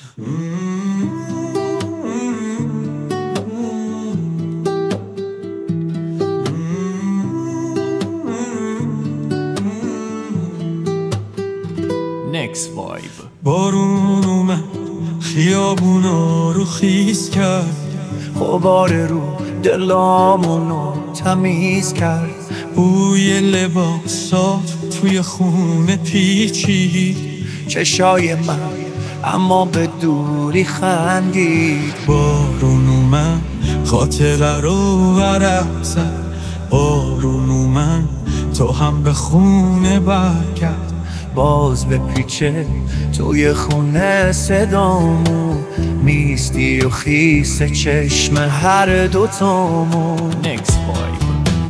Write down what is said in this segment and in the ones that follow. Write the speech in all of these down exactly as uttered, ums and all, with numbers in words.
Next vibe. بارون اومد خیابونا رو خیس کرد، غبار رو دلامونو تمیز کرد، بوی لباسات توی خونه پیچید، چشای من اما به دوری خندید. بارون اومد خاطره رو ورق زد، بارون اومد تو هم به خونه برگرد، باز به پیچه توی خونه صدامون، نیستی و خیس چشم هر دوتامون. Next vibe.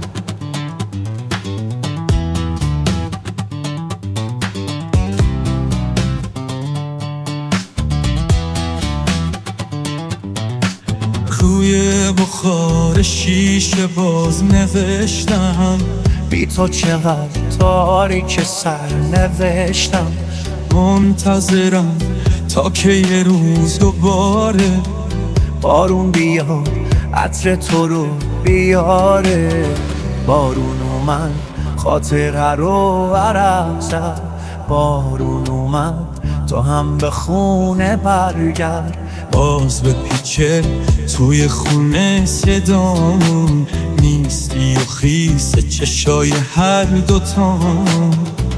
روی بخار شیشه باز نوشتم، بی تو چقدر تاریک سر نوشتم، منتظرم تا که یه روز دوباره بارون بیاد عطر تو رو بیاره. بارون اومد خاطره رو عرق زد، بارون اومد تو هم به خونه برگرد، باز به پیچه توی خونه صدامون، نیستی و خیس چشای هر دوتامون.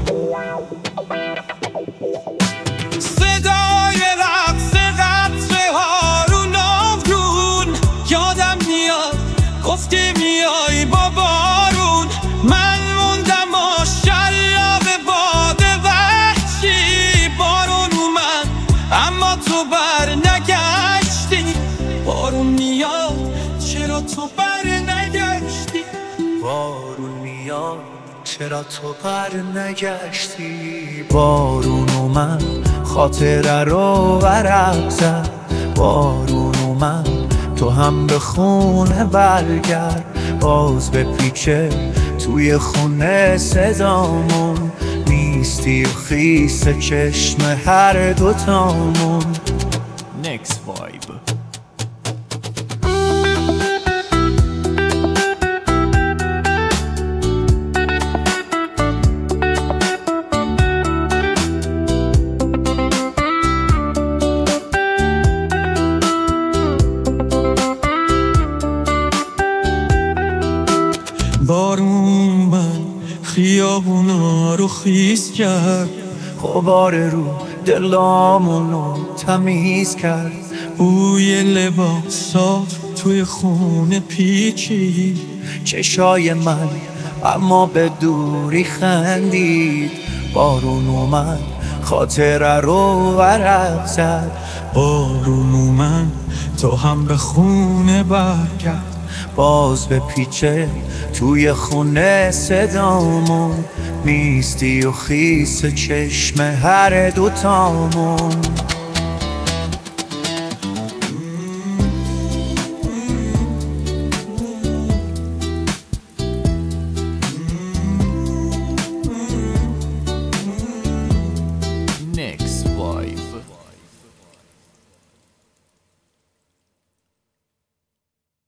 صدای رقص قطره ها رو ناودون، یادم میاد گفتی میای با بارون، من موندم ماشالله به باد وحشی. بارون اومد اما تو بر نگشتی، بارون میاد چرا تو بر نگشتی، بارون میاد چرا تو بر نگشتی. بارون اومد خاطره رو ورق زد، بارون اومد تو هم به خونه برگرد، باز به پیچه توی خونه صدامون، نیستی و خیس چشم هر دوتامون. Next vibe. بارون من خیابونا رو خیس کرد، غبار رو دلامونو تمیز کرد، بوی لباسات توی خونه پیچید، چشای من اما به دوری خندید. بارون اومد خاطره رو ورق زد، بارون اومد تو هم به خونه برگرد، باز به پیچه توی خونه صدامون، نیستی و خیس چشم هر دوتامون.